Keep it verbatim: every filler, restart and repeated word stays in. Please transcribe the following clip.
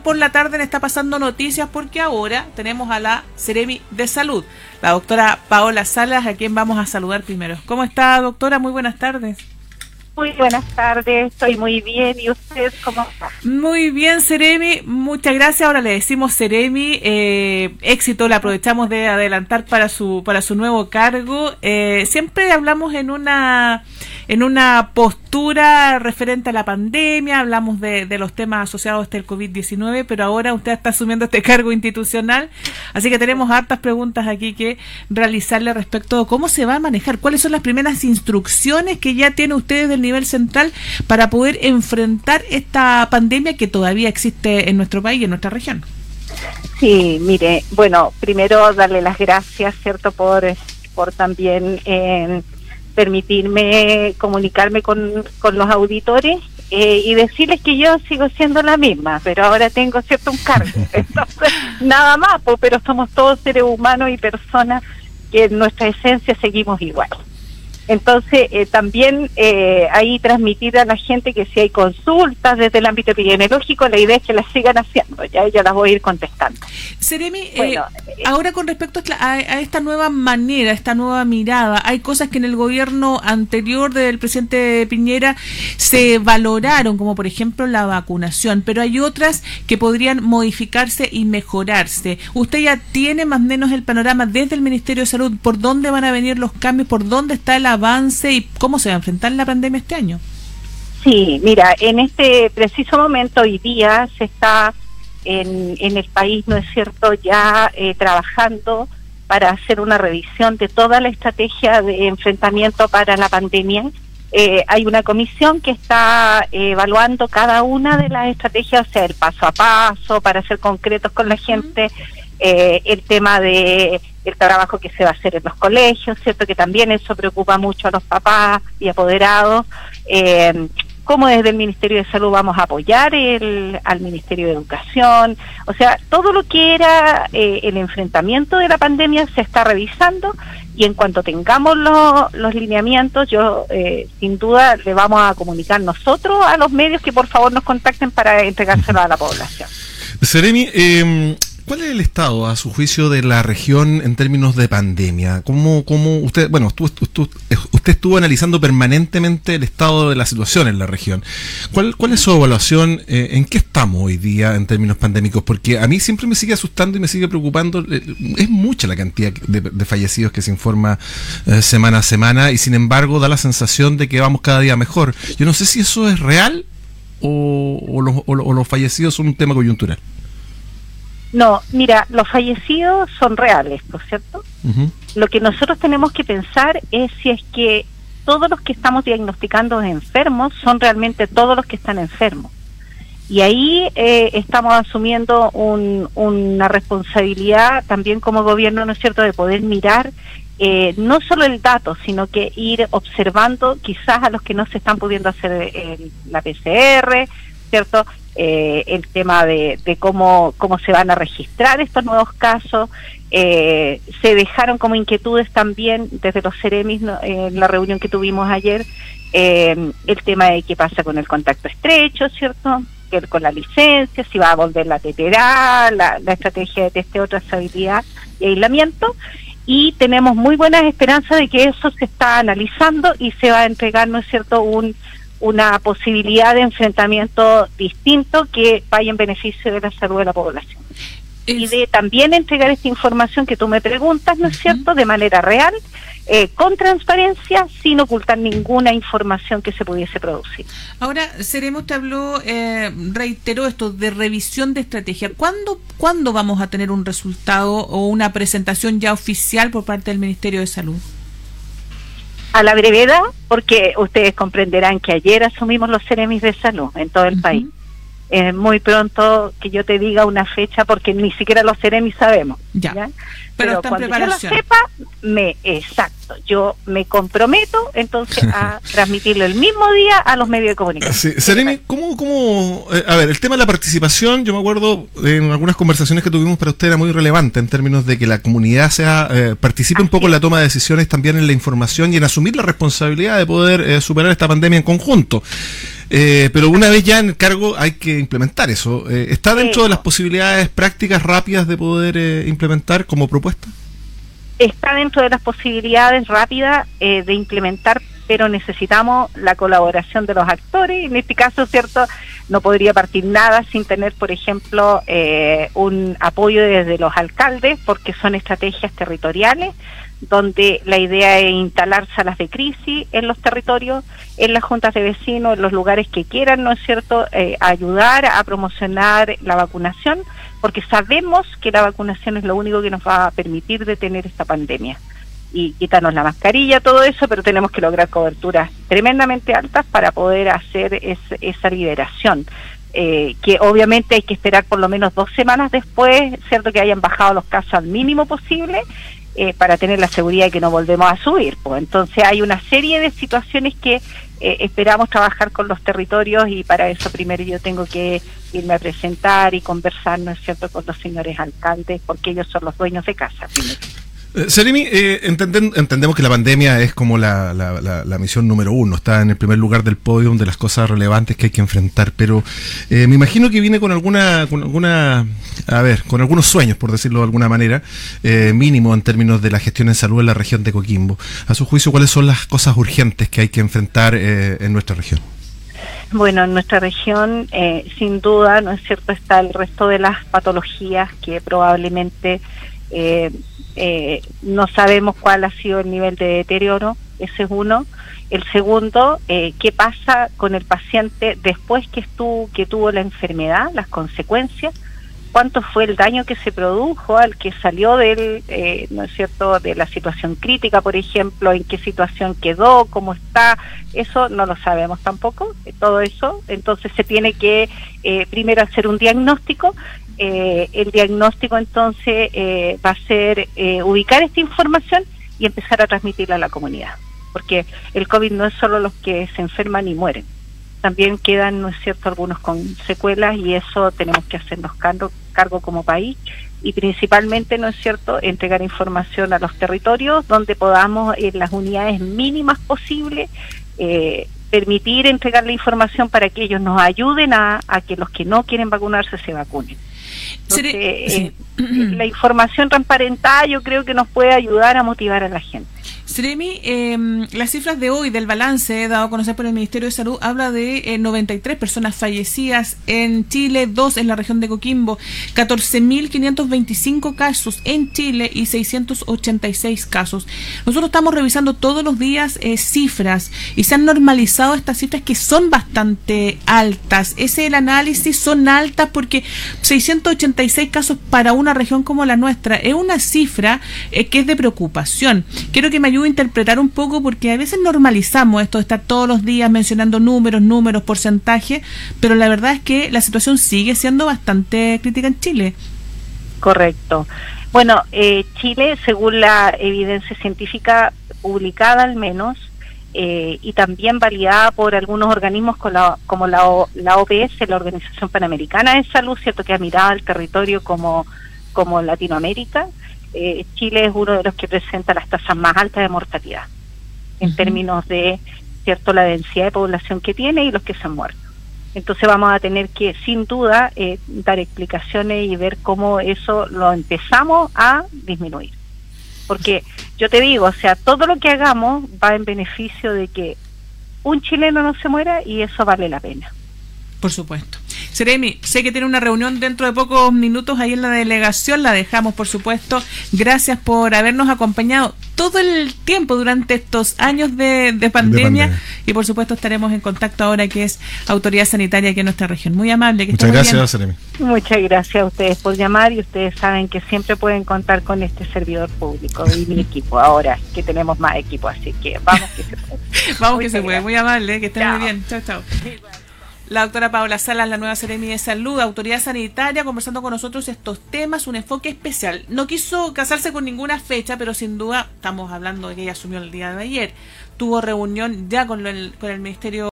por la tarde en Está Pasando Noticias, porque ahora tenemos a la Seremi de Salud, la doctora Paola Salas, a quien vamos a saludar primero. ¿Cómo está, doctora? Muy buenas tardes. Muy buenas tardes, estoy muy bien. ¿Y usted cómo está? Muy bien, Seremi, muchas gracias. Ahora le decimos Seremi, eh, éxito, le aprovechamos de adelantar para su para su nuevo cargo. Eh, siempre hablamos en una en una postura referente a la pandemia, hablamos de, de los temas asociados hasta el COVID diecinueve, pero ahora usted está asumiendo este cargo institucional, así que tenemos hartas preguntas aquí que realizarle respecto a cómo se va a manejar, cuáles son las primeras instrucciones que ya tiene usted del nivel central para poder enfrentar esta pandemia que todavía existe en nuestro país y en nuestra región. Sí, mire, bueno, primero darle las gracias, ¿cierto?, por, por también eh, permitirme comunicarme con, con los auditores eh, y decirles que yo sigo siendo la misma, pero ahora tengo, ¿cierto?, un cargo. Entonces, nada más, pues, pero somos todos seres humanos y personas que en nuestra esencia seguimos igual. Entonces, eh, también eh, ahí transmitir a la gente que si hay consultas desde el ámbito epidemiológico, la idea es que las sigan haciendo, ya yo las voy a ir contestando. Seremi, bueno, eh, ahora con respecto a, a esta nueva manera, esta nueva mirada, hay cosas que en el gobierno anterior del presidente Piñera se valoraron, como por ejemplo la vacunación, pero hay otras que podrían modificarse y mejorarse. ¿Usted ya tiene más o menos el panorama desde el Ministerio de Salud por dónde van a venir los cambios, por dónde está el avance y cómo se va a enfrentar la pandemia este año? Sí, mira, en este preciso momento, hoy día, se está en, en el país, ¿no es cierto?, ya eh, trabajando para hacer una revisión de toda la estrategia de enfrentamiento para la pandemia. Eh, hay una comisión que está eh, evaluando cada una de las estrategias, o sea, el paso a paso, para ser concretos con la gente, eh, el tema de el trabajo que se va a hacer en los colegios, ¿cierto?, que también eso preocupa mucho a los papás y apoderados, eh, cómo desde el Ministerio de Salud vamos a apoyar el, al Ministerio de Educación, o sea, todo lo que era eh, el enfrentamiento de la pandemia se está revisando, y en cuanto tengamos lo, los lineamientos, yo eh, sin duda le vamos a comunicar nosotros a los medios que por favor nos contacten para entregárselo a la población. Seremi, eh... ¿cuál es el estado, a su juicio, de la región en términos de pandemia? ¿Cómo, cómo usted, bueno, usted, usted, usted estuvo analizando permanentemente el estado de la situación en la región? ¿Cuál, cuál es su evaluación? Eh, ¿En qué estamos hoy día en términos pandémicos? Porque a mí siempre me sigue asustando y me sigue preocupando. Eh, es mucha la cantidad de, de fallecidos que se informa eh, semana a semana, y sin embargo da la sensación de que vamos cada día mejor. Yo no sé si eso es real o, o, los, o, o los fallecidos son un tema coyuntural. No, mira, los fallecidos son reales, ¿no es cierto? Uh-huh. Lo que nosotros tenemos que pensar es si es que todos los que estamos diagnosticando enfermos son realmente todos los que están enfermos. Y ahí eh, estamos asumiendo un, una responsabilidad también como gobierno, ¿no es cierto?, de poder mirar eh, no solo el dato, sino que ir observando quizás a los que no se están pudiendo hacer el, la P C R, ¿cierto?, Eh, el tema de, de cómo cómo se van a registrar estos nuevos casos. Eh, se dejaron como inquietudes también desde los Seremis, ¿no?, en la reunión que tuvimos ayer, eh, el tema de qué pasa con el contacto estrecho, ¿cierto?, que con la licencia, si va a volver la T T A, la, la estrategia de testeo, trazabilidad y aislamiento, y tenemos muy buenas esperanzas de que eso se está analizando y se va a entregar, ¿no es cierto?, un una posibilidad de enfrentamiento distinto que vaya en beneficio de la salud de la población. Es... Y de también entregar esta información que tú me preguntas, ¿no es cierto?, de manera real, eh, con transparencia, sin ocultar ninguna información que se pudiese producir. Ahora, Seremi, usted habló, eh, reiteró esto de revisión de estrategia. ¿Cuándo, ¿Cuándo vamos a tener un resultado o una presentación ya oficial por parte del Ministerio de Salud? A la brevedad, porque ustedes comprenderán que ayer asumimos los Seremis de salud en todo el uh-huh. país. Es muy pronto que yo te diga una fecha, porque ni siquiera los Seremis sabemos. Ya. ¿ya? Pero, Pero cuando yo lo sepa, me exacto, yo me comprometo entonces a transmitirlo el mismo día a los medios de comunicación. Sí. Seremi, ¿cómo, cómo, eh, a ver, el tema de la participación, yo me acuerdo en algunas conversaciones que tuvimos, para usted era muy relevante en términos de que la comunidad sea eh, participe Así un poco es. en la toma de decisiones, también en la información y en asumir la responsabilidad de poder eh, superar esta pandemia en conjunto. Eh, pero una vez ya en el cargo hay que implementar eso. Eh, ¿Está dentro de las posibilidades prácticas rápidas de poder eh, implementar como propuesta? Está dentro de las posibilidades rápidas eh, de implementar, pero necesitamos la colaboración de los actores. En este caso, ¿cierto?, no podría partir nada sin tener, por ejemplo, eh, un apoyo desde los alcaldes, porque son estrategias territoriales, donde la idea es instalar salas de crisis en los territorios, en las juntas de vecinos, en los lugares que quieran, ¿no es cierto?, eh, ayudar a promocionar la vacunación, porque sabemos que la vacunación es lo único que nos va a permitir detener esta pandemia. Y quitarnos la mascarilla, todo eso, pero tenemos que lograr coberturas tremendamente altas para poder hacer es, esa liberación, eh, que obviamente hay que esperar por lo menos dos semanas después, cierto, que hayan bajado los casos al mínimo posible, eh, para tener la seguridad de que no volvemos a subir. Pues entonces hay una serie de situaciones que eh, esperamos trabajar con los territorios, y para eso primero yo tengo que irme a presentar y conversar, ¿no es cierto?, con los señores alcaldes, porque ellos son los dueños de casa primero. Eh, Seremi, eh, entenden, entendemos que la pandemia es como la, la, la, la misión número uno, está en el primer lugar del podio de las cosas relevantes que hay que enfrentar, pero eh, me imagino que viene con alguna, con alguna, a ver, con algunos sueños, por decirlo de alguna manera, eh, mínimo en términos de la gestión en salud en la región de Coquimbo. A su juicio, ¿cuáles son las cosas urgentes que hay que enfrentar eh, en nuestra región? Bueno, en nuestra región, eh, sin duda, ¿no es cierto?, está el resto de las patologías que probablemente eh, eh, no sabemos cuál ha sido el nivel de deterioro. Ese es uno. El segundo, eh, ¿qué pasa con el paciente después que estuvo, que tuvo la enfermedad, las consecuencias? ¿Cuánto fue el daño que se produjo al que salió del, eh, no es cierto, de la situación crítica, por ejemplo? ¿En qué situación quedó? ¿Cómo está? Eso no lo sabemos tampoco, eh, todo eso. Entonces se tiene que eh, primero hacer un diagnóstico. Eh, el diagnóstico entonces eh, va a ser eh, ubicar esta información y empezar a transmitirla a la comunidad. Porque el COVID no es solo los que se enferman y mueren. También quedan, ¿no es cierto?, algunos con secuelas, y eso tenemos que hacernos cargo, cargo como país, y principalmente, ¿no es cierto?, entregar información a los territorios donde podamos, en las unidades mínimas posibles, eh, permitir entregar la información para que ellos nos ayuden a, a que los que no quieren vacunarse se vacunen. Entonces, eh, la información transparentada yo creo que nos puede ayudar a motivar a la gente. Seremi, eh, las cifras de hoy del balance dado a conocer por el Ministerio de Salud habla de eh, noventa y tres personas fallecidas en Chile, dos en la región de Coquimbo, catorce mil quinientos veinticinco casos en Chile y seiscientos ochenta y seis casos. Nosotros estamos revisando todos los días eh, cifras, y se han normalizado estas cifras que son bastante altas. Ese es el análisis, son altas porque seiscientos ochenta y seis casos para una región como la nuestra es una cifra eh, que es de preocupación. Quiero que me ayude a interpretar un poco, porque a veces normalizamos esto de estar todos los días mencionando números, números, porcentajes, pero la verdad es que la situación sigue siendo bastante crítica en Chile. Correcto. Bueno, eh, Chile, según la evidencia científica publicada al menos, eh, y también validada por algunos organismos con la, como la, o, la O P S, la Organización Panamericana de Salud, cierto, que ha mirado al territorio como, como Latinoamérica, eh, Chile es uno de los que presenta las tasas más altas de mortalidad, en uh-huh. términos de, cierto, la densidad de población que tiene y los que se han muerto. Entonces vamos a tener que, sin duda, eh, dar explicaciones y ver cómo eso lo empezamos a disminuir. Porque yo te digo, o sea, todo lo que hagamos va en beneficio de que un chileno no se muera, y eso vale la pena. Por supuesto. Seremi, sé que tiene una reunión dentro de pocos minutos ahí en la delegación, la dejamos, por supuesto. Gracias por habernos acompañado todo el tiempo durante estos años de, de, pandemia, de pandemia, y por supuesto estaremos en contacto ahora que es Autoridad Sanitaria aquí en nuestra región. Muy amable. Que Muchas gracias, Seremi. Muchas gracias a ustedes por llamar, y ustedes saben que siempre pueden contar con este servidor público y mi equipo, ahora que tenemos más equipo, así que vamos que se puede. Vamos que se puede. Muy amable, que estén muy bien. Chao, chao. La doctora Paola Salas, la nueva Seremi de Salud, Autoridad Sanitaria, conversando con nosotros estos temas, un enfoque especial. No quiso casarse con ninguna fecha, pero sin duda estamos hablando de que ella asumió el día de ayer. Tuvo reunión ya con el, con el Ministerio